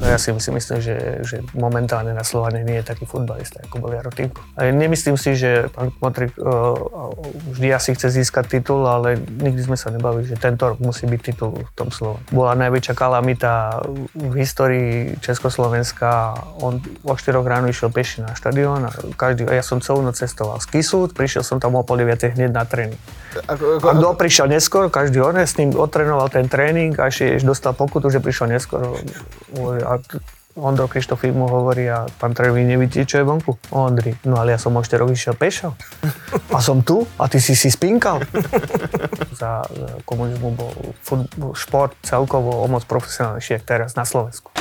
ja si myslím, že momentálne na Slovane nie je taký futbalista, ako bol Jaro Týmko. A nemyslím si, že pán Kmotrík vždy asi chce získať titul, ale nikdy sme sa nebavili, že tento rok musí byť titul v tom Slovane. Bola najväčšia kalamita v histórii Československa. On o 4 ráno išiel peši na štadión a ja som celú noc cestoval z Kisu, prišiel som tam o 8:30 hneď na tréning. A kto prišiel neskôr, každý s ním odtrénoval ten tréning a ešte dostal pokutu, že prišiel neskôr. A Ondro Krištofík mu hovorí, a pán tréner, vy nevidíte, čo je vonku? Ondri, no ale ja som o 4 išiel pešo. A som tu a ty si spinkal. Za komunizmu bol šport celkovo o moc profesionálnejší, ako teraz na Slovensku.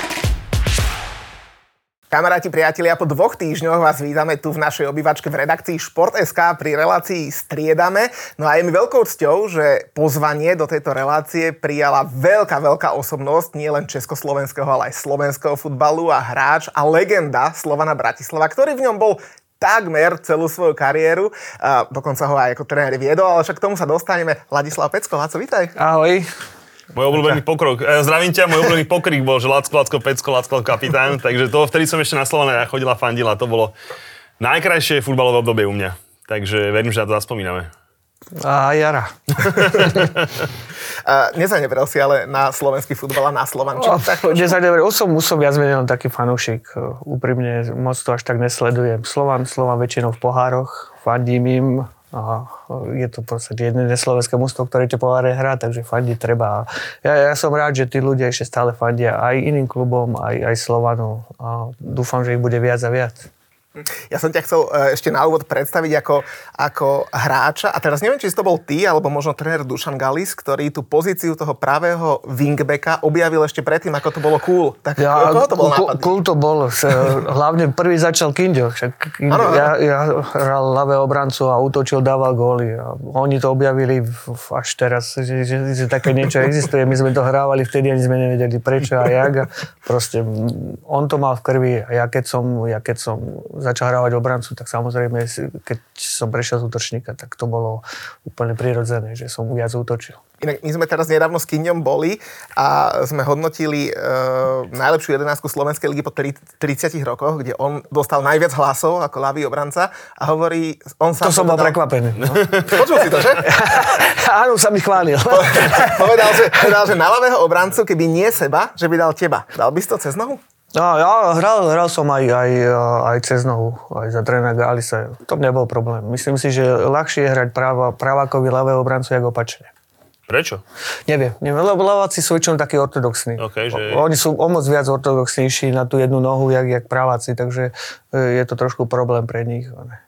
Kamaráti, priatelia, po 2 týždňoch vás vítame tu v našej obývačke v redakcii Šport.sk pri relácii Striedame. No a je mi veľkou cťou, že pozvanie do tejto relácie prijala veľká osobnosť nielen československého, ale aj slovenského futbalu a hráč a legenda Slovana Bratislava, ktorý v ňom bol takmer celú svoju kariéru. Dokonca ho aj ako tréner viedol, ale však k tomu sa dostaneme. Ladislav Pecko, Laco, vítaj. Ahoj. Môj obľúbený pokrok. Zdravím ťa, môj obľúbený pokrik bol, že Lacko, Pecko, Lacko, kapitán. Takže to vtedy som ešte na Slovane chodila, fandila. To bolo najkrajšie futbalové obdobie u mňa. Takže verím, že na to zaspomíname. A Jara. Nezanevrel si ale na slovenský futbal a na Slovančík. Nezanevrel. Som viac menej taký fanúšik. Úprimne moc to až tak nesledujem. Slovan väčšinou v pohároch. Fandím im. A je to v podstate jedné slovenské mužstvo, ktoré tie poháre hrá, takže fandiť treba. Ja som rád, že tí ľudia ešte stále fandia aj iným klubom, aj Slovanu. A dúfam, že ich bude viac a viac. Ja som ťa chcel ešte na úvod predstaviť ako hráča. A teraz neviem, či si to bol ty, alebo možno tréner Dušan Galis, ktorý tú pozíciu toho pravého wingbacka objavil ešte predtým, ako to bolo cool. Tak koho to bol nápad? Cool to bol. Hlavne prvý začal Kinďo. Ja hral ľavého obrancu a útočil, dával góly. A oni to objavili až teraz, že také niečo existuje. My sme to hrávali vtedy, ani sme nevedeli prečo a jak. A proste on to mal v krvi. A ja keď som začal hrávať obrancu, tak samozrejme, keď som prešiel z útočníka, tak to bolo úplne prirodzené, že som viac útočil. Inak my sme teraz nedávno s Kyňom boli a sme hodnotili najlepšiu 11 Slovenskej ligy po 30 rokoch, kde on dostal najviac hlasov ako ľavý obranca a hovorí... To som bol prekvapený. No. Počul si to, že? Áno, sa mi chválil. Povedal, že na ľavého obrancu, keby nie seba, že by dal teba. Dal by si to cez nohu? No, ja hral som aj cez nohu, aj za trénera Galisa. To nebol problém. Myslím si, že ľahšie je hrať pravákovi ľavého obrancu, ako opačne. Prečo? Neviem, lebo ľaváci sú väčšinou takí ortodoxní. Okay, že... Oni sú o moc viac ortodoxnejší na tú jednu nohu, jak praváci, takže je to trošku problém pre nich.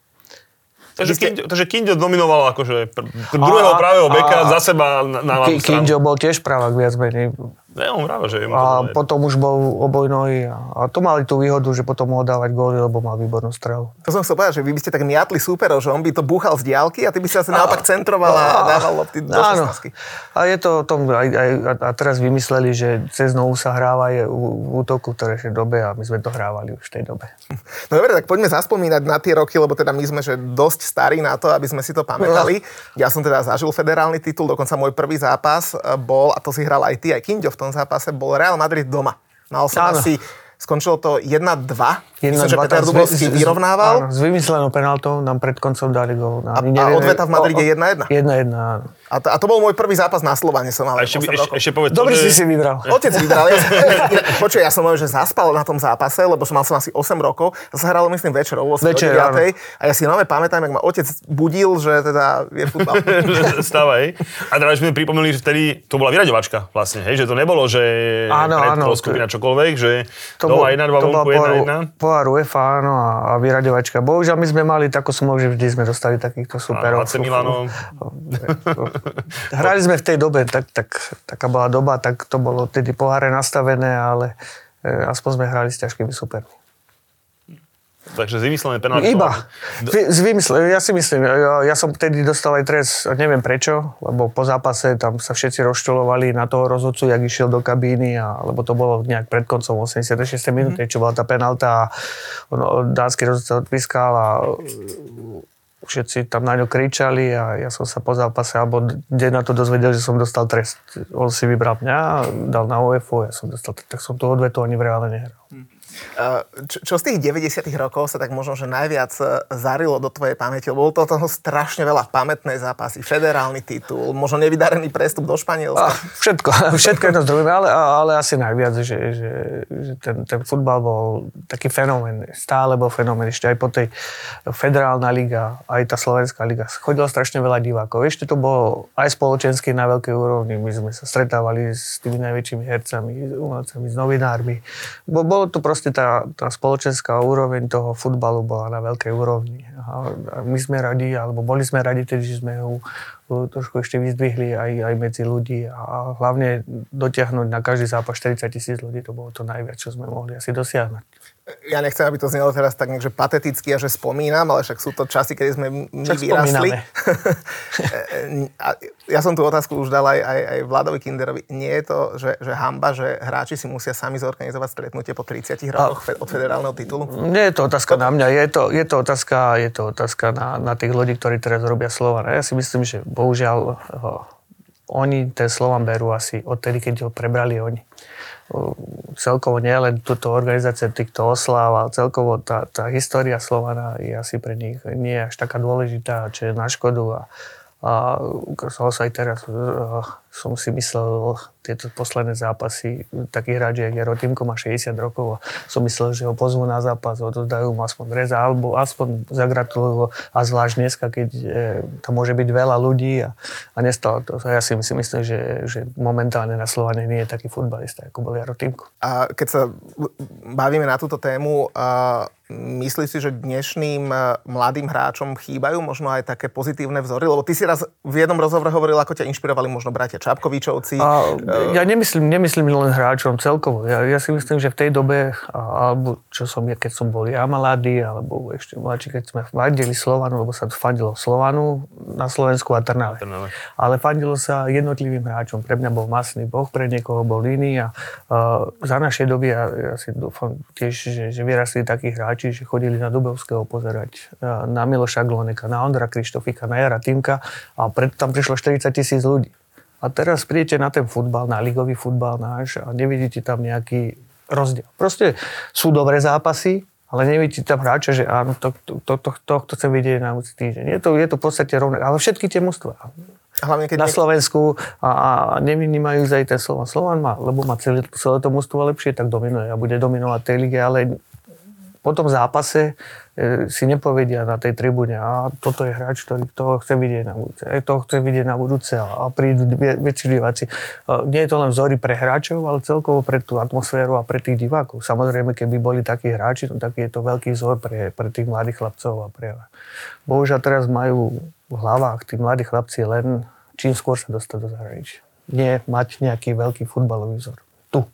Takže Kinďo dominoval akože druhého pravého beka za seba na ľavú stranu. Kinďo bol tiež pravák viac menej. Ja on práve, že... A potom už bol obojnohý a to mali tú výhodu, že potom mohol dávať góly, lebo mal výbornú strelu. To som chcel povedať, že vy by ste tak miatli súperov, že on by to búchal z diaľky a ty by si asi naopak centroval a dával lopty do 16. A je to o tom, a teraz vymysleli, že cez nohu sa hráva aj v útoku v terajšej dobe a my sme to hrávali už v tej dobe. No dobre, tak poďme zaspomínať na tie roky, lebo teda my sme že dosť starí na to, aby sme si to pamätali. Ja som teda zažil federálny titul, dokonca môj prvý zápas bol, a to si hral aj ty, aj Kinďo v tom zápase, bol Real Madrid doma. Mal som asi, skončilo to 1-2. Myslím, že Peter Dubovský vyrovnával. Áno, s vymyslenou penaltou nám pred koncom dali gól. A odveta v Madride 1-1? 1-1, áno. A to bol môj prvý zápas na Slovane, som mal 8 rokov. Ešte povedz Dobre si vybral. Otec vybral. Počuj, ja som že zaspal na tom zápase, lebo mal som asi 8 rokov. To sa hralo, myslím, večer o 8 9. A ja si nové pamätám, jak ma otec budil, že teda je futbal. Stávaj. A teda sme pripomínali, že vtedy to bola vyraďovačka vlastne, hej? Že to nebolo, že predskupina čokoľvek, že doma 1-2 vonku 1-1. Pohár UEFA, áno, a vyraďovačka. Bohužiaľ, my sme mali takú smolu, že vždy sme dostali takýchto superov. AC Milano. Hrali sme v tej dobe, taká bola doba, tak to bolo vtedy poháre nastavené, ale aspoň sme hrali s ťažkými supermi. Takže z vymyslené penálty. Iba. Ja si myslím, ja som vtedy dostal aj trest, neviem prečo, lebo po zápase tam sa všetci rozšťulovali na toho rozhodcu, jak išiel do kabíny, lebo to bolo nejak pred koncom 86. minúty, čo bola tá penálta a dánsky rozhodca odpískal a všetci tam na ňo kričali a ja som sa po zápase, alebo deň na to dozvedel, že som dostal trest. On si vybral mňa, dal na UEFU, ja som dostal, tak som tu odvetu ani v reále nehral. Čo z tých 90 rokov sa tak možno, že najviac zarilo do tvojej pamäti? Bolo to toho strašne veľa, pamätné zápasy, federálny titul, možno nevydarený prestup do Španielska. Všetko jedno z druhým, ale asi najviac, že ten futbal bol taký fenomén, stále bol fenomén, ešte aj po tej federálna liga, aj tá slovenská liga. Chodilo strašne veľa divákov. Ešte to bolo aj spoločensky na veľkej úrovni. My sme sa stretávali s tými najväčšími hercami, umelcami, s novinármi. Bolo to proste tá spoločenská úroveň toho futbalu bola na veľkej úrovni. A my sme radi, alebo boli sme radi, že sme ho trošku ešte vyzdvihli aj medzi ľudí a hlavne dotiahnuť na každý zápas 40,000 ľudí, to bolo to najviac, čo sme mohli asi dosiahnuť. Ja nechcem, aby to znelo teraz tak niekde pateticky a že spomínam, ale však sú to časy, kedy sme my vyrastli. Ja som tú otázku už dal aj Vladovi Kinderovi. Nie je to, že hanba, že hráči si musia sami zorganizovať stretnutie po 30 rokoch od federálneho titulu? Nie je to otázka na mňa, je to otázka na tých ľudí, ktorí teraz robia Slovan. Ja si myslím, že bohužiaľ oni ten Slovan berú asi odtedy, keď ho prebrali oni. Celkovo nie len túto organizácia týchto osláv, ale celkovo tá história Slovana je asi pre nich nie až taká dôležitá, čo je na škodu a ukázalo sa aj teraz, som si myslel, tieto posledné zápasy, taký hráč, jak Jaro Týmko má 60 rokov a som myslel, že ho pozvú na zápas, oddajú mu aspoň reza, alebo aspoň zagratulujú a zvlášť dneska, keď tam môže byť veľa ľudí a nestalo to. Ja si myslím, že momentálne na Slovane nie je taký futbalista, ako bol Jaro Týmko. A keď sa bavíme na túto tému, myslíš si, že dnešným mladým hráčom chýbajú možno aj také pozitívne vzory? Lebo ty si raz v jednom rozhovore hovoril, ako ťa inšpirovali možno bratia Čapkovičovci. Ja nemyslím len hráčom celkovo. Ja si myslím, že v tej dobe, alebo čo som ja, keď som bol ja mladý, alebo ešte mladší, keď sme fandili Slovanu, lebo sa fandilo Slovanu na Slovensku a Trnave. Ale fandilo sa jednotlivým hráčom. Pre mňa bol Masný Boh, pre niekoho bol iný a za našej doby, ja si dúfam tiež, že vyrastli takí hráči, že chodili na Dubovského pozerať, na Miloša Gloneka, na Ondra Krištofika, na Jara Týmka a tam prišlo 40,000 ľudí. A teraz prídete na ten futbal, na ligový futbal náš a nevidíte tam nejaký rozdiel. Proste sú dobré zápasy, ale nevidíte tam hráča, že áno, to chcem vidieť na budúci týždeň. Je to v podstate rovné, ale všetky tie mužstvá. Na Slovensku a nevynímajú aj ten Slovan. Slovan má, lebo má celé to mužstvo lepšie, tak dominuje a bude dominovať tej lige, ale po tom zápase si nepovedia na tej tribúne a toto je hráč, ktorý toho chce vidieť na budúce. Toho chce vidieť na budúce a prídu väčší diváci. Nie je to len vzory pre hráčov, ale celkovo pre tú atmosféru a pre tých divákov. Samozrejme, keby boli takí hráči, no tak je to veľký vzor pre tých mladých chlapcov. Bohužiaľ teraz majú v hlavách tí mladí chlapci len čím skôr sa dostať do zahraničia. Nie mať nejaký veľký futbalový vzor.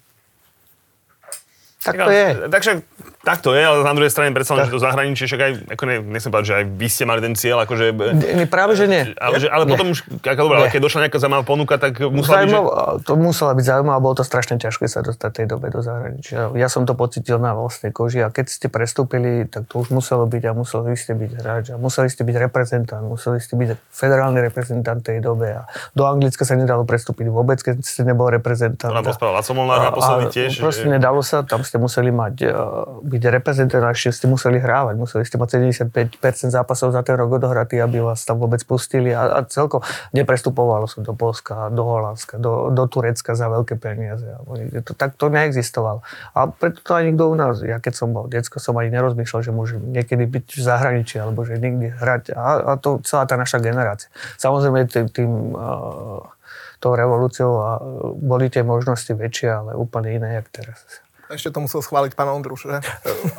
Tak to je. Takže tak to je, ale na druhej strane predstavím, že to zahraničie, však aj, ako nechcem povedať, že aj vy ste mali ten cieľ, akože... Práve, že nie. Ale potom už, keď došla nejaká zaujímavá ponuka, tak musela byť, že... To musela byť zaujímavá, bolo to strašne ťažké sa dostať tej dobe do zahraničia. Ja som to pocítil na vlastnej koži a keď ste prestúpili, tak to už muselo byť a museli ste byť hráč a museli ste byť reprezentant, museli ste byť federálny reprezentant tej dobe a do Anglicka sa nedalo prestúpiť vôbec, keď ste nebol reprezentant. Ona pospravila Laco Molnár naposledy tiež. Proste nedalo sa, tam ste museli byť reprezentant a ešte ste museli hrávať. Museli ste mať 75% zápasov za ten rok odohratý, aby vás tam vôbec pustili a celko neprestupovalo sa do Poľska, do Holandska, do Turecka za veľké peniaze. Tak to neexistovalo. A preto to aj nikto u nás. Ja keď som bol decko, som ani nerozmýšľal, že môžem niekedy byť v zahraničí alebo že nikdy hrať. A to celá tá naša generácia. Samozrejme tou revolúciou boli tie možnosti väčšie, ale úplne iné, jak teraz. Ešte to musel schváliť pán Ondruš, že?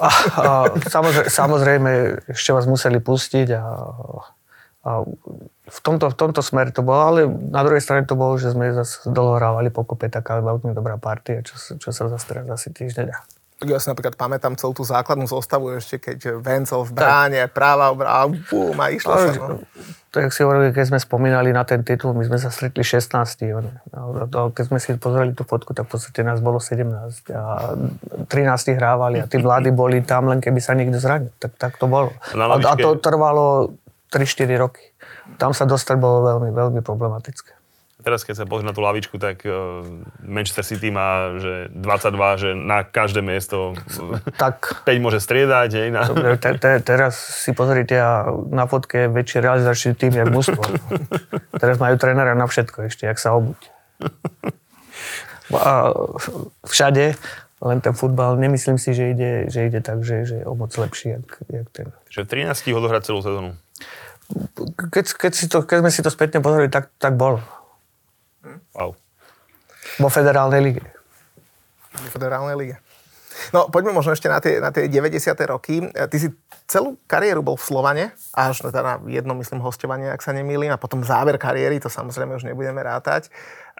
Samozrejme, ešte vás museli pustiť a v tomto smere to bolo, ale na druhej strane to bolo, že sme zase dlho hrávali pokope, taká veľmi dobrá partia, čo sa zase teraz asi tiež nedá. Tak ja si napríklad pamätám celú tú základnú zostavu ešte, keď Vencel v bráne, práva obrá, bum, a išlo sa. No. Tak si hovorili, keď sme spomínali na ten titul, my sme sa stretli 16. Keď sme si pozreli tú fotku, tak v podstate nás bolo 17. A 13 hrávali a tí mladí boli tam, len keby sa niekto zranil. Tak to bolo. A to trvalo 3-4 roky. Tam sa dostať bolo veľmi, veľmi problematické. Teraz, keď sa pozrie na tú lavičku, tak Manchester City má že 22, že na každé miesto tak 5 môže striedať. Dobre, teraz si pozrite a na fotke je väčší realizačný tým, jak mužstvo. Teraz majú trénera na všetko ešte, jak sa obuť. A všade, len ten futbal, nemyslím si, že ide tak, že je o moc lepší, jak ten. Že v 13 odohrať celú sezónu. Keď sme si to spätne pozreli, tak bolo. Wow. Vo federálnej lige. Vo federálnej lige. No, poďme možno ešte na tie 90. roky. Ty si celú kariéru bol v Slovane, až na jedno, myslím, hosťovanie, ak sa nemýlim, a potom záver kariéry, to samozrejme už nebudeme rátať.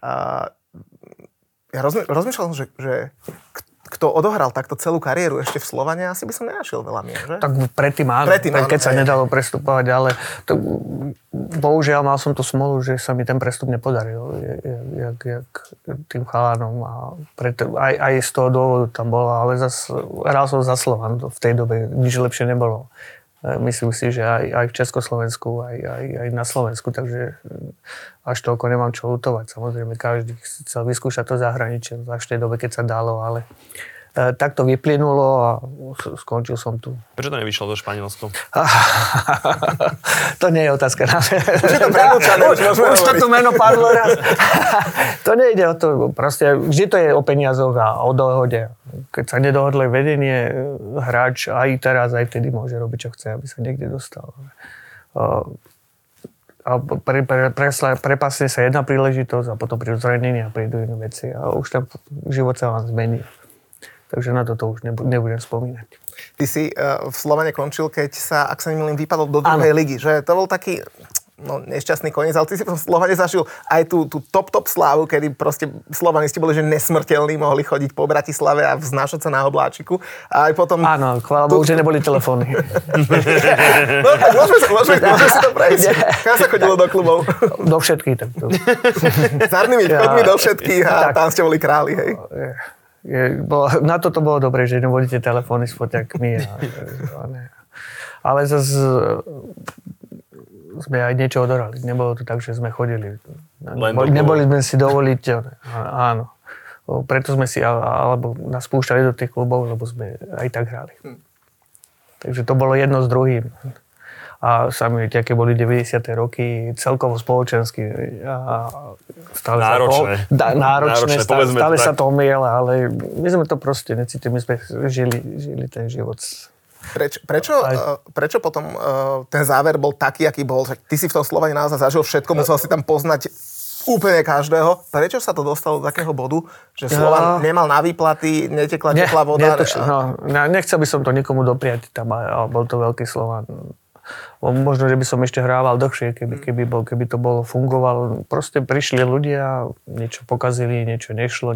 Ja rozmýšľal som, že kto odohral takto celú kariéru ešte v Slovane, asi by som nenašiel veľa mien, že? Tak predtým áno, keď sa nedalo prestupovať, ale to, bohužiaľ mal som tú smolu, že sa mi ten prestup nepodaril, jak tým chalánom a aj z toho dôvodu tam bolo, ale hral som za Slovan, v tej dobe nič lepšie nebolo. Myslím si, že aj v Československu, aj na Slovensku, takže až toľko nemám čo lutovať. Samozrejme, každý chcel vyskúšať to zahraničie, až v tej dobe, keď sa dalo, ale tak to vyplynulo a skončil som tu. Prečo to nevyšlo do Španielsku? To nie je otázka na Už to tu meno padlo raz. To nejde o to, proste vždy to je o peniazoch a o dohode. Keď sa nedohodle vedenie, hráč aj teraz, aj vtedy môže robiť, čo chce, aby sa niekde dostal. A prepasne sa jedna príležitosť a potom prídu zranenia a prídu iné veci a už ten život sa vám zmení. Takže na toto už nebudem spomínať. Ty si v Slovane končil, keď sa, ak sa nemýlim, vypadol do druhej ligy, že? To bol taký nešťastný koniec, ale ty si v Slovane zažil aj tú top slávu, kedy proste Slovanisti boli, že nesmrteľní, mohli chodiť po Bratislave a vznášať sa na obláčiku. A aj potom... Áno, chvála Bohu, že neboli telefóny. No tak môžeme si to prejsť. Kam sa chodilo do klubov? Do všetkých. S hárnymi chodmi do všetkých a tam ste boli králi, hej? Na toto bolo dobré, že neboli tie telefóny s foťakmi. Ale zase sme aj niečo odorali. Nebolo to tak, že sme chodili. Neboli sme si dovoliť. Áno. Preto sme si alebo nás púšťali do tých klubov, lebo sme aj tak hrali. Takže to bolo jedno s druhým. A sami viete, aké boli 90. roky, celkovo spoločensky. Náročné. Náročné, stále sa to omiela, ale my sme to proste necítili, my sme žili ten život. Prečo potom ten záver bol taký, aký bol? Ty si v tom Slovane naozaj zažil všetko, musel si tam poznať úplne každého. Prečo sa to dostalo do takého bodu, že Slovan nemal na výplaty, netekla teplá voda? Nechcel by som to nikomu dopriať tam, ale bol to veľký Slovan. Možno, že by som ešte hrával dlhšie, keby to bolo fungovalo. Proste prišli ľudia, niečo pokazili, niečo nešlo,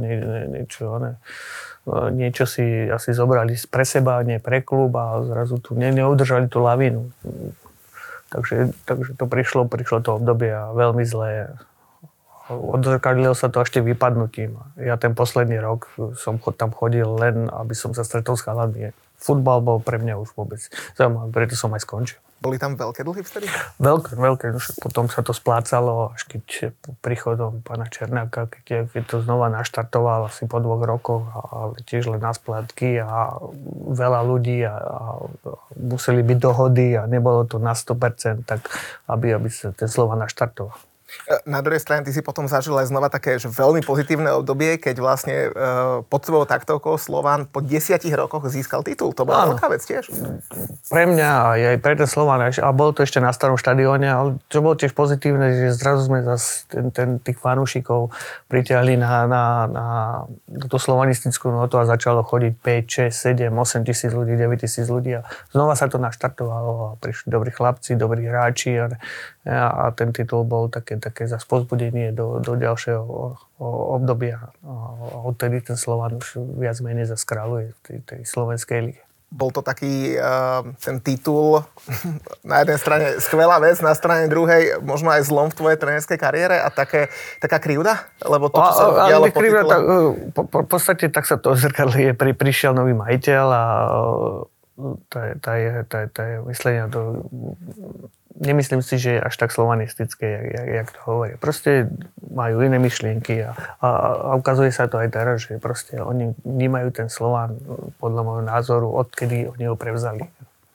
niečo si asi zobrali pre seba, nie pre klub a zrazu tu neudržali tú lavínu. Takže to prišlo to obdobie a veľmi zlé. Odzrkadlilo sa to ešte vypadnutím. Ja ten posledný rok som tam chodil len, aby som sa stretol s chalami. Futbal bol pre mňa už vôbec zaujímavý, preto som aj skončil. Boli tam veľké dlhy vtedy? Veľké. Potom sa to splácalo, až keď príchodom pána Černáka, keď to znova naštartoval asi po 2 rokoch, ale tiež len na splátky a veľa ľudí a museli byť dohody a nebolo to na 100%, tak aby sa ten Slovan naštartoval. Na druhej strane, ty si potom zažil aj znova také že veľmi pozitívne obdobie, keď vlastne pod svojou taktovkou Slovan po 10 rokoch získal titul. To bola veľká vec tiež. Pre mňa aj pre ten Slovan, a bolo to ešte na starom štadióne, ale čo bolo tiež pozitívne, že zrazu sme zase tých fanúšikov pritiahli na tú slovanistickú notu a začalo chodiť 5, 6, 7, 8 tisíc ľudí, 9 tisíc ľudí a znova sa to naštartovalo a prišli dobrí chlapci, dobrí hráči a ten titul bol také za spozbudenie do ďalšieho obdobia. A odtedy ten Slovan už viac menej zaskráluje v tej slovenskej lige. Bol to taký ten titul, na jednej strane skvelá vec, na strane druhej možno aj zlom v tvojej trénerskej kariére a taká krivda? Lebo to, čo sa dialo po titule... V podstate tak sa to zrkadlí, prišiel nový majiteľ a tá je myslenia nemyslím si, že je až tak slovanistické, jak to hovorí. Proste majú iné myšlienky a ukazuje sa to aj teraz, že proste oni vnímajú ten Slován podľa môjho názoru, odkedy oni ho prevzali.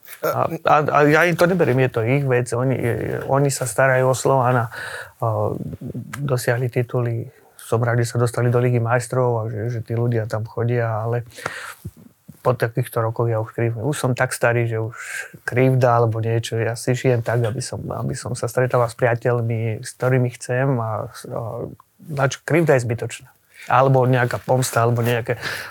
A ja im to neberiem, je to ich vec. Oni sa starajú o Slována, dosiahli tituly. Som rád, že sa dostali do Ligy majstrov a že tí ľudia tam chodia, ale po takýchto rokoch ja už krivdím. Už som tak starý, že už krivda alebo niečo. Ja si žijem tak, aby som sa stretával s priateľmi, s ktorými chcem a krivda je zbytočná. Alebo nejaká pomsta, alebo nejaké...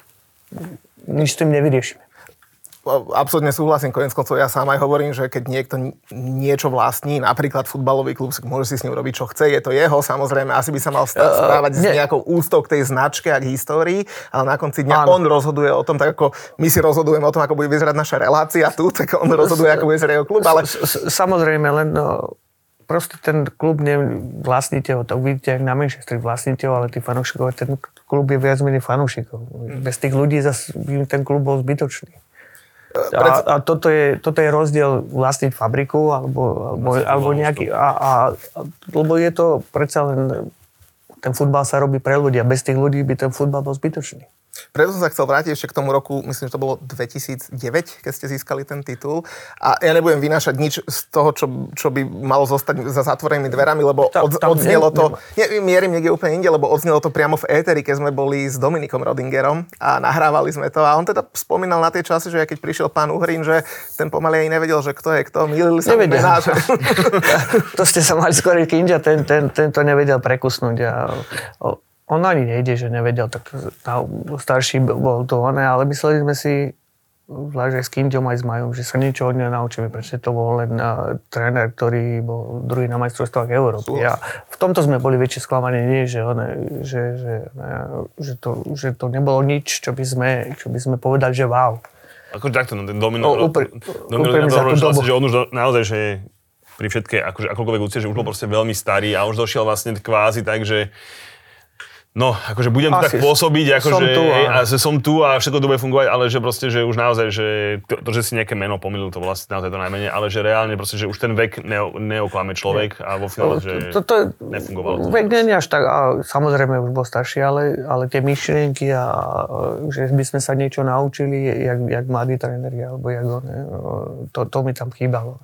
Nič s tým nevyriešime. Absolutne súhlasím, koniec koncov ja sám aj hovorím, že keď niekto niečo vlastní, napríklad futbalový klub, môže si s ním robiť, čo chce, je to jeho, samozrejme, asi by sa mal správať s nejakou úctou k tej značke a k histórii, ale na konci dňa on rozhoduje o tom, tak ako my si rozhodujeme o tom, ako bude vyzerať naša relácia tu, tak on rozhoduje, ako bude vyzerať jeho klub, ale... Samozrejme, len proste ten klub vlastníte ho, to vidíte na Manchesteri, vlastníte ho, ale tí fanúšikov, ten klub je viac menej fanúšikov. Bez tých ľudí zase ten klub bol zbytočný. A toto je rozdiel vlastniť fabriku alebo nejaký... Lebo je to predsa len... Ten futbal sa robí pre ľudí a bez tých ľudí by ten futbal bol zbytočný. Preto som sa chcel vrátiť ešte k tomu roku, myslím, že to bolo 2009, keď ste získali ten titul. A ja nebudem vynášať nič z toho, čo by malo zostať za zatvorenými dverami, lebo odznelo to... Mierim niekde úplne inde, lebo odznelo to priamo v éteri, keď sme boli s Dominikom Rodingerom a nahrávali sme to. A on teda spomínal na tie časy, že keď prišiel pán Uhrín, že ten pomaly aj nevedel, že kto je kto. Mýlili sa mená, že... To ste sa mali skôr Kinďa, ten to nevedel prekusnúť. On ani nejde, že nevedel, tak starší bol to oné, ale mysleli sme si, zvlášť aj s Kinďom, aj s Majom, že sa niečo od neho naučíme, pretože to bol len tréner, ktorý bol druhý na majstrovstvách Európy. A v tomto sme boli väčšie sklamanie, nie, že to nebolo nič, čo by sme povedali, že wow. Akože takto, ten Domino že on už naozaj, že pri všetkej, akože akoľkoľvek úcte, že už bol proste veľmi starý a už došiel vlastne kvázi tak, že no, akože budem tu tak pôsobiť, akože som tu a všetko to bude fungovať, ale že proste, že už naozaj, že to, že si nejaké meno pomýlil, to bolo asi naozaj to najmenej, ale že reálne proste, že už ten vek neoklame človek a vo finále, že nefungovalo to. Vek nie je až tak, a samozrejme už bol starší, ale tie myšlienky a že by sme sa niečo naučili, jak mladí tréneri, alebo jak to mi tam chýbalo.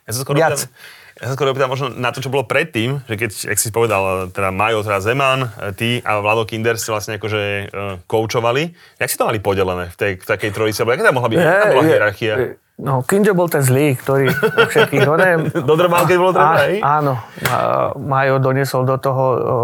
Ja sa skoro opýtam možno na to, čo bolo predtým, že keď si povedal, teda Majo, teda Zeman, ty a Vlado Kinder ste vlastne akože koučovali. Jak si to mali podelené v takej trojici? Alebo jaká tam mohla byť hierarchia? No, Kinďo bol ten zlý, ktorý všetkých dodrbal, keď bolo treba, hej? Áno. Majo doniesol do toho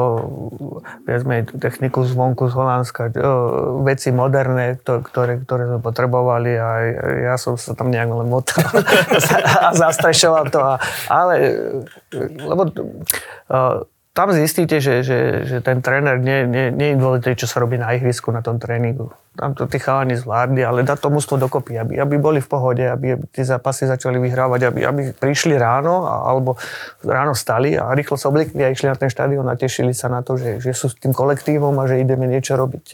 viacme techniku zvonku z Holandska, veci moderné, ktoré sme potrebovali a ja som sa tam nejak len motal a zastrešoval to. Ale lebo tam zistíte, že ten tréner nie je dôležité, čo sa robí na ihrisku, na tom tréningu. Tam to tí chalani zvládli, ale dať to mužstvo dokopy, aby boli v pohode, aby tie zápasy začali vyhrávať, aby prišli ráno, alebo ráno stali a rýchlo sa obliekli a išli na ten štadión a tešili sa na to, že sú s tým kolektívom a že ideme niečo robiť.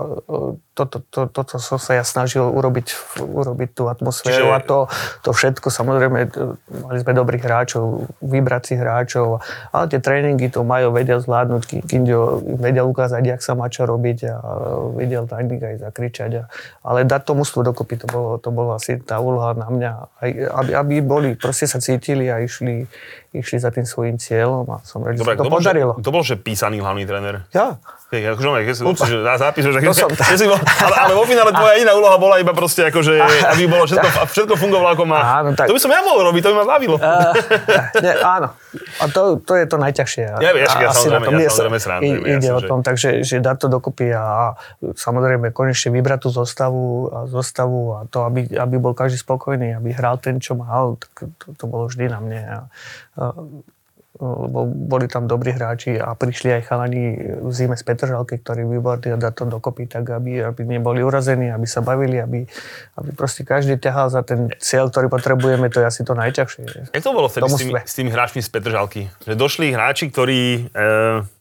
Toto som sa ja snažil urobiť tú atmosféru. Čiže... a to všetko, samozrejme, mali sme dobrých hráčov, vybrať si hráčov, ale tie tréningy to Majo vedel zvládnuť, Kinďo vedel ukázať, jak sa má čo robiť a vedel tajnik aj zakričať. Ale dať to mužstvo dokopy, to bolo asi tá úloha na mňa, aby boli, proste sa cítili a išli za tým svojím cieľom a som rád, že sa to podarilo. Kto bol, že písaný hlavný tréner? Ja. Keď si zapíšeš, ale vo finále tvoja jediná úloha bola iba proste akože, aby bolo všetko fungovalo ako má. Áno, tak... To by som ja mohol robiť, to by ma bavilo. Áno. A to je to najťažšie. Ja samozrejme srandujem. Ide o tom, takže že dať to dokopy a samozrejme konečne vybrať tú zostavu a to, aby bol každý spokojný, aby hral ten, čo mal, tak to bolo vždy na mne. Lebo boli tam dobrí hráči a prišli aj chalani v zime z Petržalky, ktorí vyborili a dať to dokopy tak, aby neboli urazení, aby sa bavili, aby proste každý ťahal za ten cieľ, ktorý potrebujeme, to je asi to najťažšie. Jak to bolo vtedy s tými hráčmi z Petržalky? Že došli hráči, ktorí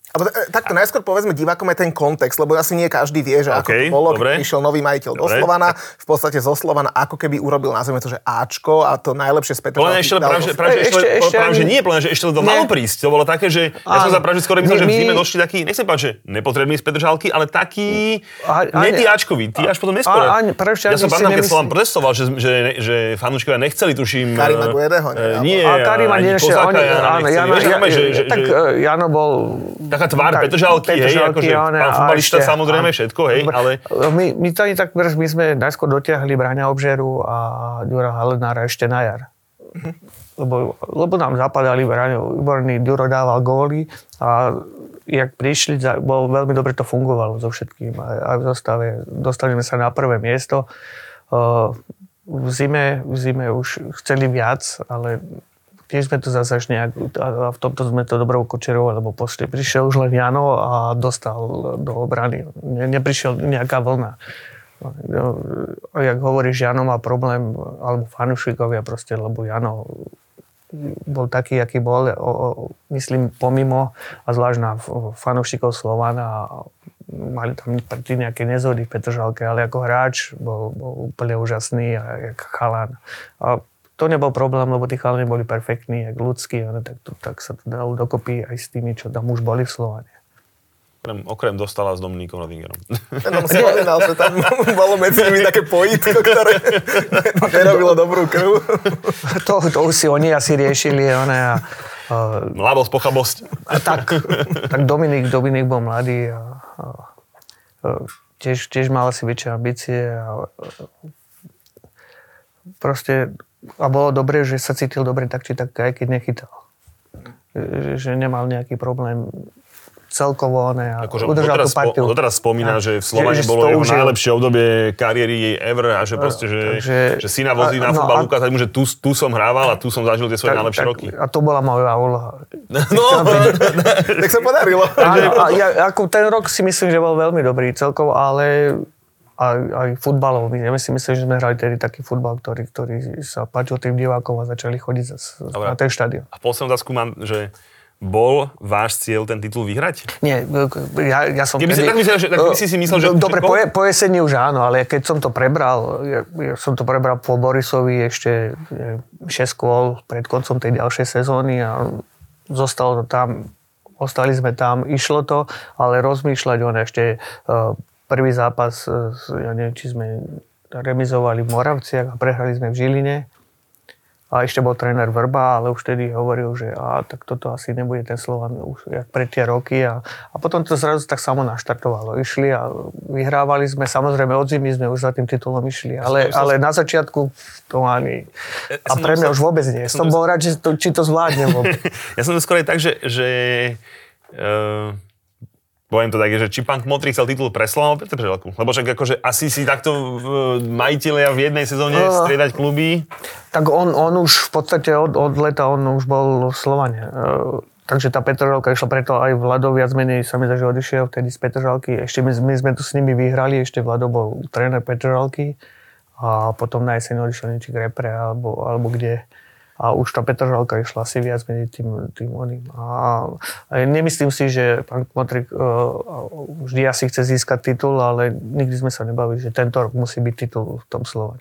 Takto najskôr povedzme divákom aj ten kontext, lebo asi nie každý vie, že ako to bolo, keď prišiel nový majiteľ do Slovana, v podstate zo Slovana ako keby urobil, nazveme to, že Ačko a to najlepšie z Petržalky. Ešte to malo prísť. To bolo také, že ja som sa skoro myslel, že v zime došli takí, nechcem povedať, že nepotrebný z Petržalky, ale taký nie tí Ačkoví, tí až potom neskôr. Ja som pamätám, keď Slovan protestoval, že fanúšikovia nechceli, tuším. Karima Guedeho, nie? Karima nie, tak Jano bol tvár Petržalky, hej, akože pán futbalista samozrejme všetko, hej, ale... My to ani tak, my sme najskôr dotiahli Braňa Obžeru a Ďura Halenára ešte na jar. Lebo nám zapadali Braňo, výborný, Ďuro dával góly a jak prišli, veľmi dobre to fungovalo so všetkým. Aj v zostave dostali sme sa na prvé miesto. V zime už chceli viac, ale tiež sme to zase až nejak, a v tomto sme to dobro ukočerovali, lebo prišiel už len Jano a dostal do obrany. Neprišiel nejaká vlna. Jak hovoríš, Jano má problém, alebo fanúšikovia proste, lebo Jano bol taký, aký bol, myslím, pomimo a zvlášť na fanúšikov Slovana. Mali tam nejaké nezhody v Petržalke, ale ako hráč bol úplne úžasný a jak chalan. A to nebol problém, lebo tí chalani boli perfektní, jak ľudskí, tak sa to dalo dokopy aj s tými, čo tam už boli v Slovane. Okrem dostala s Dominikom Rodingerom. No si spomínal, že tam bolo medzi nimi také pojitko, ktoré nerobilo dobrú krv. To už si oni asi riešili. Mladosť, pochabosť. Tak Dominik bol mladý a tiež mal asi väčšie ambície a proste a bolo dobre, že sa cítil dobre tak, či tak, aj keď nechytal. Že nemal nejaký problém celkovo a udržal tú partiu. Doteraz spomína, že v Slovane bolo jeho najlepšie obdobie kariéry ever a že proste, že syna vozí na futbal, ukázať mu, že tu som hrával a tu som zažil tie svoje najlepšie roky. A to bola moja úloha. Tak sa podarilo. Ten rok si myslím, že bol veľmi dobrý celkovo, ale aj futbalov. My si myslím, že sme hrali tedy taký futbal, ktorý sa páčil tým divákom a začali chodiť na ten štadión. A poslednú otázku mám, že bol váš cieľ ten titul vyhrať? Nie, ja som... Tak by si myslel, že... Dobre, po jeseni už áno, ale keď som to prebral, ja som to prebral po Borisovi ešte 6 kôl pred koncom tej ďalšej sezóny a zostalo to tam, ostali sme tam, išlo to, ale rozmýšľať ešte... Prvý zápas, ja neviem, či sme remizovali v Moravciach a prehrali sme v Žiline. A ešte bol tréner Vrba, ale už vtedy hovoril, že tak toto asi nebude ten Slovan už jak pre tie roky. A potom to zrazu tak samo naštartovalo. Išli a vyhrávali sme. Samozrejme od zimy sme už za tým titulom išli. Ale na začiatku to ani... A pre mňa už vôbec nie. Som bol rád, či to zvládnem vôbec. Ja som to skôr aj tak, že poviem to tak, že či pán Kmotrík chcel titul pre Slovan alebo pre Petržalku? Lebo však akože asi si takto majitelia v jednej sezóne striedať kluby. Tak on už v podstate od leta on už bol v Slovane. Takže tá Petržalka išla preto aj Vlado viac menej sa mi zdá, že odišiel vtedy z Petržalky. Ešte my sme tu s nimi vyhrali, ešte Vlado bol tréner Petržalky a potom na jeseň odišiel či k Repre alebo kde. A už tá Petržalka išla asi viac menej tým oným. A nemyslím si, že pán Kmotrík vždy asi chce získať titul, ale nikdy sme sa nebavili, že tento rok musí byť titul v tom Slovane.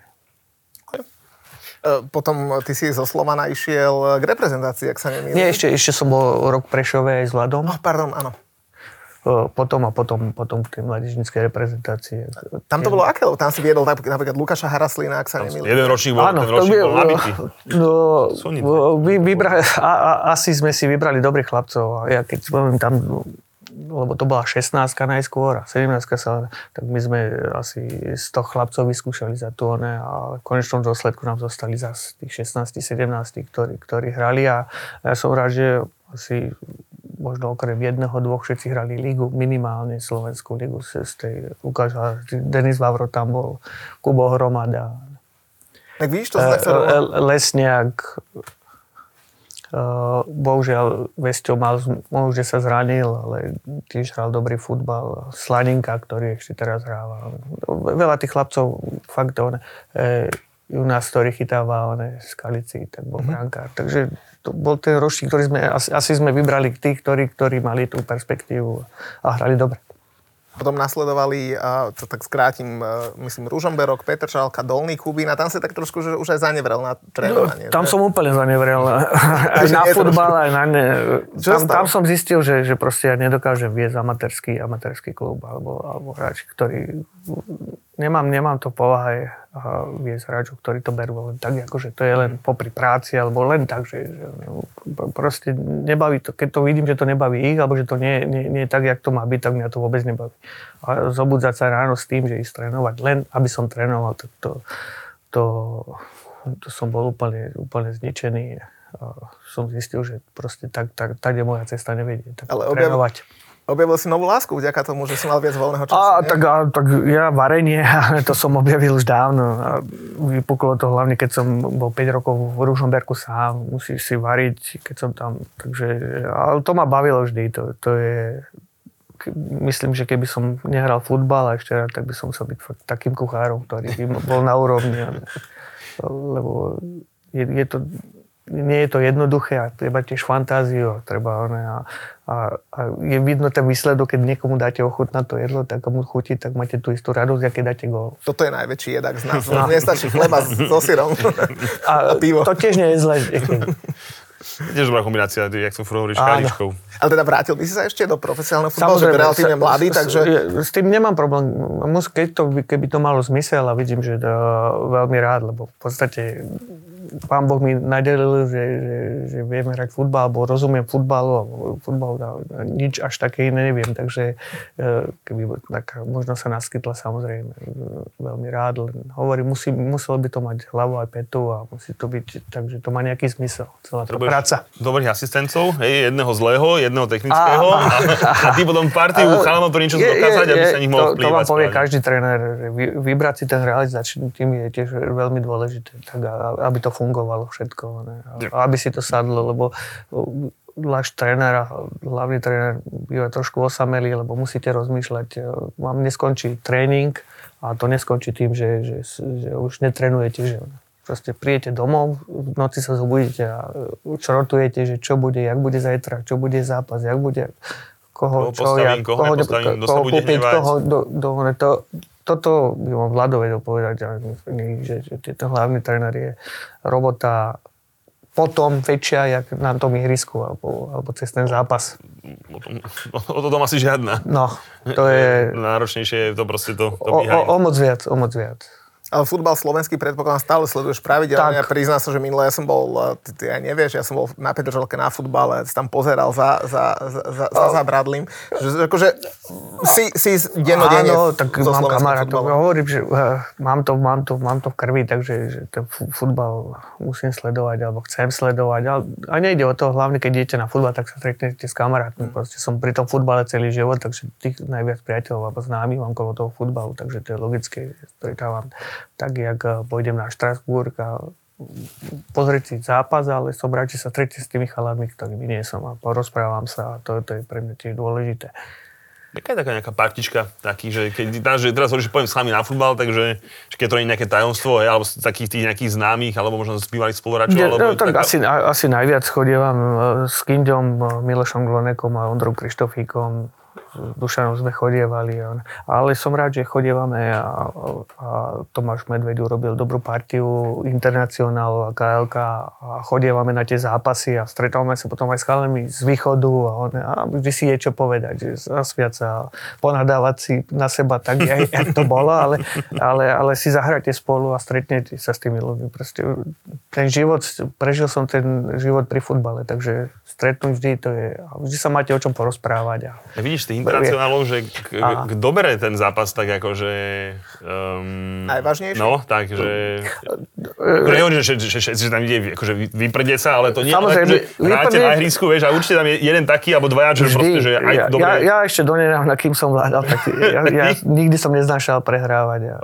Potom ty si zo Slovana išiel k reprezentácii, ak sa nemýlim. Nie, ešte som bol rok v Prešove aj s Vladom. Pardon, áno. Potom k tej mládežníckej reprezentácii. Tam to bolo aké? Tam si viedol napríklad Lukáša Haraslína, ak sa nemýlim. Jeden ročník bol, ten ročník bol nabitý. Asi sme si vybrali dobrých chlapcov. Ja keď spomínam tam, lebo to bola 16-ka najskôr a 17-ka sa, tak my sme asi 100 chlapcov vyskúšali za to, a v konečnom dôsledku nám zostali zase tých 16-17, ktorí hrali a ja som rád, že asi možno okrem jedného, dvoch všetci hrali lígu, minimálne slovenskú lígu z tej ukáža. Denis Vavro tam bol, Kubo Hromada. Tak vidíš to Lesniak. Bohužiaľ Vesťo mal zmluvu, že sa zranil, ale tiež hral dobrý futbal. Slaninka, ktorý ešte teraz hráva. Veľa tých chlapcov, fakt u nás, ktorý chytáva Skalici, tak bol brankár. Takže to bol ten ročník, ktorý sme, asi sme vybrali tých, ktorí mali tú perspektívu a hrali dobre. Potom nasledovali, to tak skrátim, myslím, Ružomberok, Petržalka, Dolný Kubín a tam si tak trošku už aj zanevrel na trénovanie. Tam som úplne zanevrel. Aj na futbal, aj na ne. Tam som zistil, že proste ja nedokážem viesť amatérsky klub alebo hráči, ktorí... Nemám to povahe viesť hráčov, ktorí to berú len tak, akože to je len popri práci, alebo len tak, že proste nebaví to. Keď to vidím, že to nebaví ich, alebo že to nie je tak, jak to má byť, tak mňa to vôbec nebaví. A zobudzať sa ráno s tým, že ísť trénovať, len aby som trénoval, tak to som bol úplne zničený. A som zistil, že proste tak je moja cesta nevedie. Tak trénovať. Objavil si novú lásku vďaka tomu, že si mal viac voľného času. Tak ja varenie, to som objavil už dávno. A vypuklo to hlavne, keď som bol 5 rokov v Ružomberku sám. Musíš si variť, keď som tam. Takže, ale to ma bavilo vždy. To je... Myslím, že keby som nehral futbal ešte raz, tak by som chcel byť fakt takým kuchárom, ktorý by bol na úrovni. Lebo nie je to jednoduché a treba tiež fantáziu. A je vidno ten výsledok, keď niekomu dáte ochutnať to jedlo, tak komu chutí, tak máte tú istú radosť, a keď dáte gól. Toto je najväčší jedak z nás. Nestačí chleba so syrom a pivo. To tiež nie je zle. Tiež dobrá kombinácia, jak som furt hovoríš, Kaličkou. Ale teda vrátil by si sa ešte do profesionálneho futbalu, že relatívne mladý, takže... S tým nemám problém. Keby to malo zmysel a vidím, že to veľmi rád, lebo v podstate Pán Boh mi nadelil, že vieme hrať futbal, alebo rozumiem futbalu, nič až také iné neviem, takže keby taká možnosť sa naskytla, samozrejme veľmi rád, len hovorím, muselo by to mať hlavu aj petu a musí to byť, takže to má nejaký zmysel, celá tá práca. Dobrých asistencov, jedného zlého, jedného technického a ty potom partiu chalanov to niečo dokázať, aby sa nich mohol vplývať. To vám povie každý tréner, že vybrať si ten realizačný tým je tiež veľmi dôležité, tak aby to fungovalo všetko, ne? A aby si to sadlo, lebo váš tréner, hlavný tréner býva trošku osamelý, lebo musíte rozmýšľať, vám neskončí tréning a to neskončí tým, že už netrenujete, že proste príjete domov, v noci sa zobudíte a črotujete, že čo bude, jak bude zajtra, čo bude zápas, jak bude, koho kúpiť, Toto by vám Vlado vedel povedať, že ten hlavný tréner je robota potom väčšia, jak na tom ihrisku alebo cez ten zápas. O tom asi žiadna. No, to je... Náročnejšie je to proste to bíhanie. O moc viac. Ale futbal slovenský, predpokladám, stále sleduješ pravidelne. Ja priznám sa, že minule ja som bol, ty nevieš, ja som bol na Petržalke na futbale, tam pozeral za Bradlym. Že akože si dennodenne áno, tak mám kamarátov. Hovorím, že mám to v krvi, takže že ten futbal musím sledovať, alebo chcem sledovať. A nejde o to, hlavne keď idete na futbal, tak sa stretnete s kamarátmi. Proste som pri tom futbale celý život, takže tých najviac priateľov alebo známych mám okolo toho futbalu, takže to je logické, stretávam. Tak, jak pôjdem na Štrasburg a pozrieť si zápas, ale som rád, že sa stretne s tými chalami, ktorými nie som a porozprávam sa a to je pre mňa tiež dôležité. Aká je taká nejaká partička, taký, že keď teraz hovoríš, že poviem s nami na futbal, takže keď to nie je nejaké tajomstvo, alebo z takých tých nejakých známych, alebo možno z bývalých spoluhráčov? Tak asi najviac chodievam s Kinďom, Milošom Glonekom a Ondrom Krištofíkom. Dušanom sme chodievali, ale som rád, že chodievame a Tomáš Medveď urobil dobrú partiu Internacionálu a KLK a chodievame na tie zápasy a stretávame sa potom aj s chalami z východu a vždy si je čo povedať, že zasviať sa, ponadávať si na seba tak, jak to bolo, ale si zahráte spolu a stretnete sa s tými ľuďmi. Proste ten život, prežil som ten život pri futbale, takže stretnúť vždy to je, vždy sa máte o čom porozprávať. A vidíš tých internacionálov, že kto bere ten zápas tak akože... najvážnejšie? No, takže... Nehovorím, že tam ide akože vyprdie sa, ale to nie je, že hráte na ihrisku, vieš, a určite tam je jeden taký, alebo dvaja, že proste, že aj dobre... Ja ešte donedávna, kým som vládal, tak ja nikdy som neznášal prehrávať.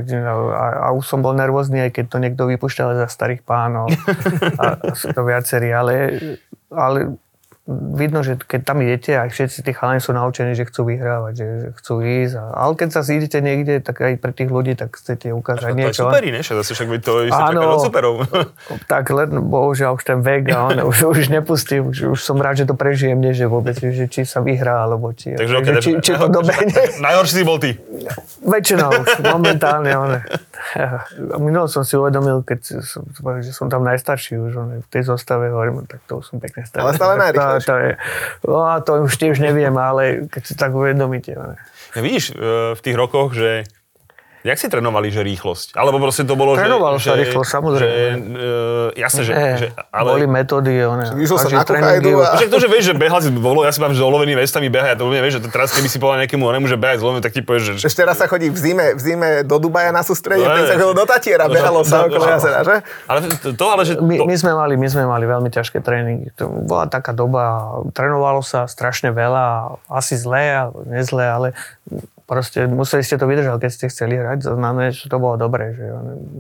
A už som bol nervózny, aj keď to niekto vypúšťal za starých pánov. A sú to viacerí, ale vidno, že keď tam idete, aj všetci tí chalani sú naučení, že chcú vyhrávať, že chcú ísť. Ale keď sa idete niekde, tak aj pre tých ľudí, tak chcete ukázať niečo. To je superi, ne? Zase však by to čakať od superov. Tak len, bohužiaľ, už ten vek a on už nepustí. Už som rád, že to prežijem, nie že vôbec, že či sa vyhrá, alebo či... Takže či to dobehne. Najhorší si bol ty. Väčšinou už, momentálne. Minulo som si uvedomil, keď som tam najstarší už v tej zostave, hovorím, tak to už som pekne starý. Ale stále najrýchlejší. To už tiež neviem, ale keď si tak uvedomíte. Ja vidíš v tých rokoch, že jak si trénovali, že rýchlosť? Alebo proste to bolo, Trénovalo sa rýchlosť, samozrejme. Jasné, že ale... Boli metódy, Vyšlo sa na kokaidu a... Však to, že vieš, že behal si, ja si pamätám, že olovenými vestami beha, ja to vieš, že teraz keby si povedal nejakému onemu, že behaj zlovený, tak ti povieš, že... Ešte raz sa chodí v zime do Dubaja na sústredie, ten sa chodil do Tatiera, behalo sa okolo jazera, že? Ale že... My sme mali veľmi ťažké tréningy. To bola taká doba, trénovalo sa strašne veľa, asi zlé, alebo nezlé, ale proste museli ste to vydržať, keď ste chceli hrať, to znamená, že to bolo dobré. Že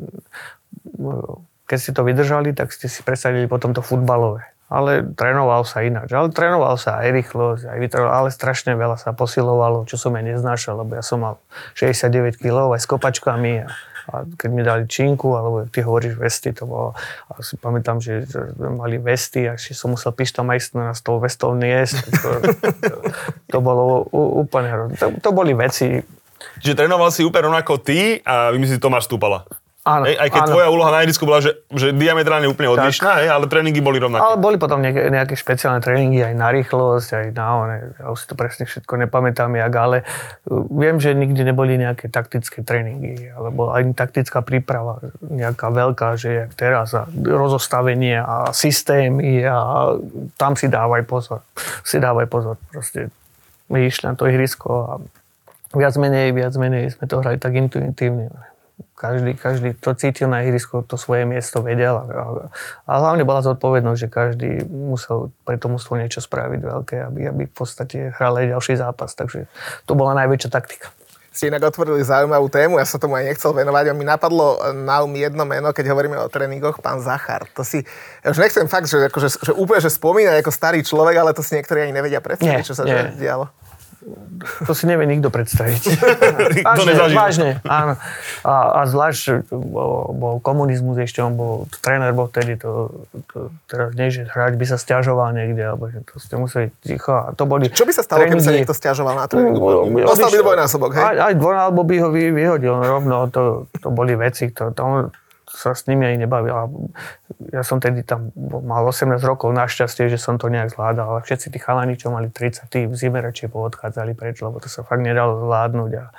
keď ste to vydržali, tak ste si predstavili potom to futbalové. Ale trénoval sa ináč. Ale trénoval sa aj rýchlosť, ale strašne veľa sa posilovalo, čo som ja neznášal, lebo ja som mal 69 kg aj s kopačkami a keď mi dali činku, alebo ty hovoríš vesty, to bolo, a si pamätám, že mali vesty a ešte som musel pištomajstnú na stôl vestov niesť. To bolo úplne hrozné. To boli veci. Čiže trénoval si úplne rovnako ty a vymyslíš, Tomáš Stúpala. Áno, aj keď tvoja úloha na ihrisku bola, že diametrálne úplne odlišná, ale tréningy boli rovnaké. Ale boli potom nejaké špeciálne tréningy aj na rýchlosť, aj na ja už si to presne všetko nepamätám jak, ale viem, že nikdy neboli nejaké taktické tréningy, alebo aj taktická príprava nejaká veľká, že jak teraz a rozostavenie a systémy a tam si dávaj pozor. Proste my išli na to ihrisko a viac menej sme to hrali tak intuitívne. Každý to cítil na ihrisku, to svoje miesto vedel a hlavne bola zodpovednosť, že každý musel pre to mužstvo niečo spraviť veľké, aby v podstate hral aj ďalší zápas, takže to bola najväčšia taktika. Ste inak otvorili zaujímavú tému, ja sa tomu aj nechcel venovať a mi napadlo na jedno meno, keď hovoríme o tréningoch, pán Zachar. Ja už nechcem fakt, že úplne že spomínať ako starý človek, ale to si niektorí ani nevedia predstaviť, čo sa dialo. To si nevie nikto predstaviť. Vážne, áno. A zvlášť bol komunizmus ešte, on bol tréner, bol vtedy teraz nie, že hrať by sa sťažoval niekde, alebo že to ste museli ticho. A to boli čo by sa stalo, keby sa niekto sťažoval na tréningu? Dostal by dvojnásobok, hej? Aj dvojnásobok by ho vyhodil rovno, to boli veci, to sa s nimi aj nebavil. Ja som tedy tam mal 18 rokov, našťastie, že som to nejak zvládal, ale všetci tí chalani, čo mali 30, tí v zime radšej poodchádzali preč, lebo to sa fakt nedalo zvládnuť a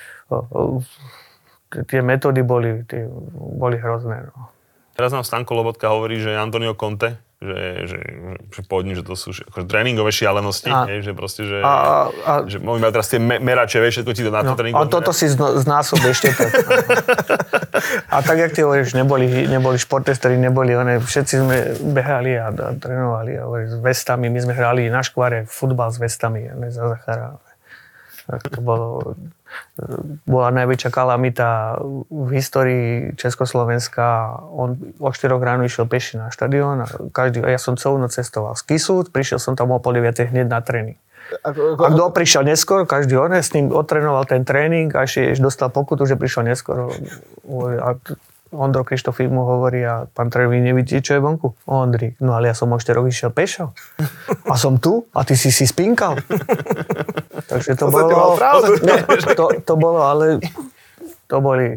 tie metódy boli hrozné. No. Teraz nám Stanko Lobotka hovorí, že Antonio Conte, že pôvodne, že to sú akože tréningové šialenosti, že proste, že oni majú teraz tie merače, vieš, všetko ti to na to tréningu. A toto si znásob ešte tak. A tak, jak ty hovoríš, neboli športesteri, všetci sme behali a trénovali s vestami, my sme hrali na škvare futbal s vestami, ne za Zachara. To bola najväčšia kalamita v histórii Československa. On o 4 ráno išiel peši na štadión a ja som celú noc cestoval z Kisúc, prišiel som tam o 8:30 hneď na tréning. A kto prišiel neskôr, každý s ním odtrénoval ten tréning a ešte dostal pokutu, že prišiel neskôr. A Ondro Krištofík mu hovorí a pán tréner, vy nevidíte, čo je vonku? Ondri, no ale ja som o 4 išiel pešo. A som tu a ty si spinkal. Takže to bolo... To bolo, ale... To boli...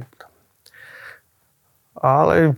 Ale...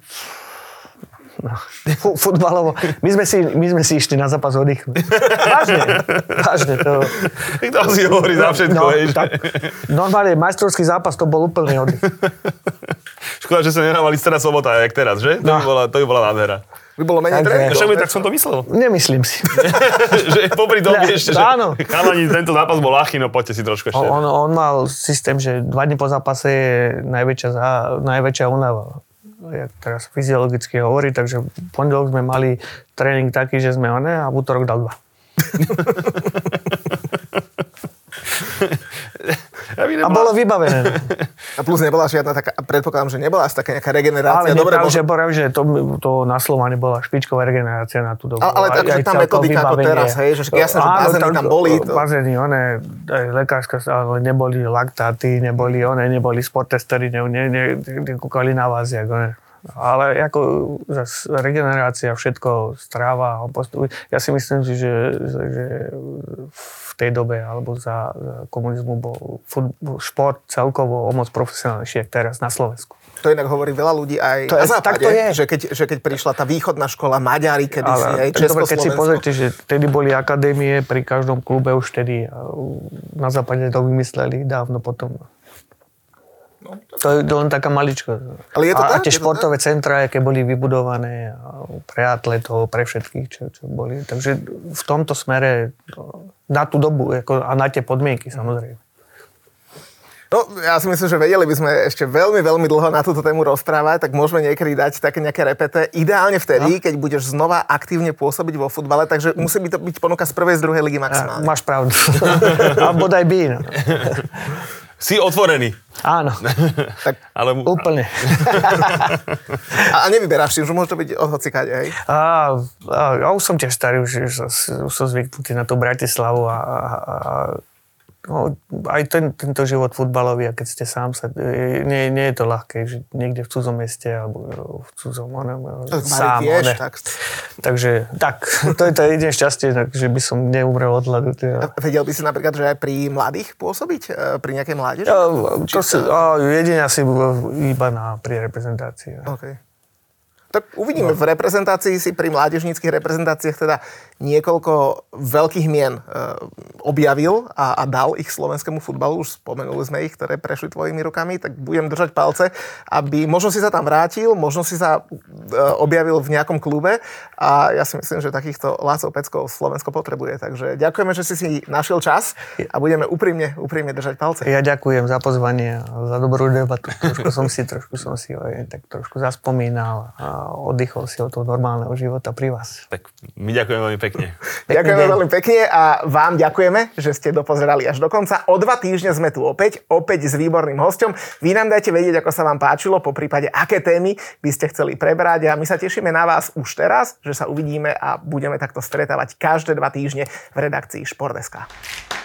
Futbalovo. My sme si išli na zápas oddychnúť. Vážne. To si hovorí za všetko. Normálne, majstrovský zápas, to bol úplný oddych. Škoda, že sa nehrávali Streda Sobota, jak teraz, že? To by bola nádhera. By bolo menej tréningov. Tak som to myslel. Nemyslím si. Že popri tom ešte, že chalani, tento zápas bol ľahký, no poďte si trošku ešte. On mal systém, že 2 dní po zápase je najväčšia únava. Jak teraz fyziologicky hovorí, takže v pondelok sme mali tréning taký, že sme a v útorok dal 2. A bolo vybavené. A plus nebola žiadna taká, predpokladám, že nebola asi taká nejaká regenerácia. Ale nepravde, že to na Slovane bola špičková regenerácia na tú dobu. Ale takže tá metodika ako teraz, hej, že jasné, že bazény tam boli. Bazény, lekárska, ale neboli laktáty, neboli sportestery, nekúkali na vás, ale ako regenerácia, všetko, stráva, postup. Ja si myslím, že v tej dobe alebo za komunizmu bol šport celkovo o moc profesionálnejší, ako teraz na Slovensku. To inak hovorí veľa ľudí aj na západe, že keď prišla tá východná škola, Maďari, kedysi, aj Československo. Keď si pozrite, že vtedy boli akadémie pri každom klube, už vtedy na západe to vymysleli dávno potom. No, to je len taká maličko. Ale je to a tie športové centra, aké boli vybudované pre atletov, pre všetkých, čo boli. Takže v tomto smere na tú dobu a na tie podmienky, samozrejme. No, ja si myslím, že vedeli by sme ešte veľmi, veľmi dlho na túto tému rozprávať, tak môžeme niekedy dať také nejaké repete. Ideálne vtedy, keď budeš znova aktívne pôsobiť vo futbale, takže musí to byť ponuka z prvej, z druhej ligy maximálne. Máš pravdu. Alebo daj by. No. Si otvorený. Áno. Tak, ale úplne. A nevyberáš si, že môže to byť od hocikať, hej? Ja už som tiež starý, už som zvyknutý na tú Bratislavu a aj tento život futbalový, a keď ste sám nie je to ľahké, že niekde v cudzom meste alebo v cudzom sám. Takže tak, to je to jediné šťastie, že by som neumrel od hladu. Vedel by si napríklad, že aj pri mladých pôsobiť? Pri nejakej mládeži? Jedine asi iba pri reprezentácii. Okay. Tak uvidíme, v reprezentácii si pri mládežníckych reprezentáciách teda niekoľko veľkých mien objavil a dal ich slovenskému futbalu. Už spomenuli sme ich, ktoré prešli tvojimi rukami, tak budem držať palce, aby možno si sa tam vrátil, možno si sa objavil v nejakom klube a ja si myslím, že takýchto Lácov Peckov Slovensko potrebuje. Takže ďakujeme, že si našiel čas a budeme úprimne držať palce. Ja ďakujem za pozvanie a za dobrú debatu. Trošku som si tak trošku zaspomínal a oddychol si od toho normálneho života pri vás. Tak my ďakujeme veľmi pekne. Ďakujeme veľmi pekne a vám ďakujeme, že ste dopozerali až do konca. O 2 týždne sme tu opäť s výborným hosťom. Vy nám dajte vedieť, ako sa vám páčilo, poprípade aké témy by ste chceli prebrať a my sa tešíme na vás už teraz, že sa uvidíme a budeme takto stretávať každé 2 týždne v redakcii Šport.sk.